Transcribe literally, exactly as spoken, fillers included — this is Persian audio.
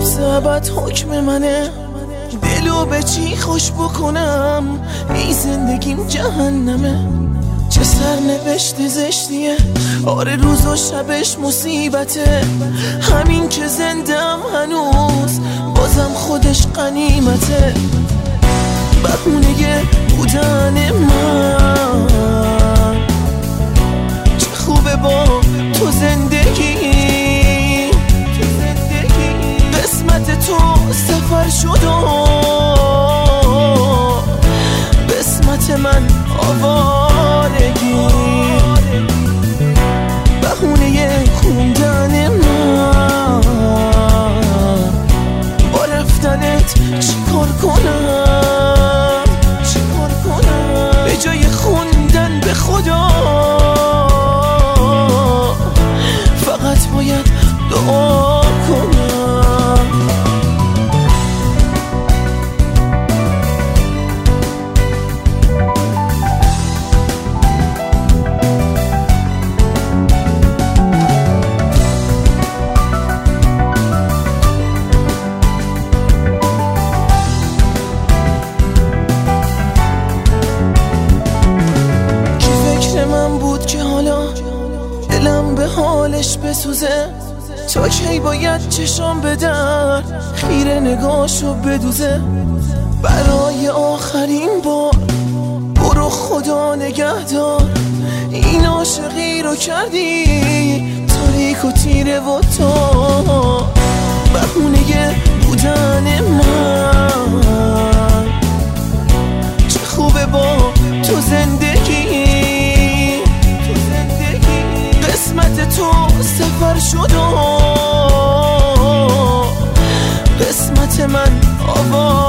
حبس ابد حکم منه، دلو به چی خوش بکنم، این زندگیم جهنمه. چه سرنوشت زشتیه، آره روز و شبش مصیبته، همین که زندم هنوز بازم خودش غنیمته. بهونه بودن من، چه خوبه با تو زندگی، قسمت تو سفر شد و قسمت من آوارگی. بهونه خوندن من، با رفتنت چیکار کنم، چیکار کنم؟ به جای خوندن به خدا فقط باید دعا کنم. دلم به حالش بسوزه، تا کی باید چشام به در خیره نگاشو بدوزه. برای آخرین بار برو خدا نگهدار، این عاشقی رو کردی تاریک و تیره و تا. بهونه بودن من، چه خوبه با تو زندگی، قسمت تو سفر شد و قسمت من آواز.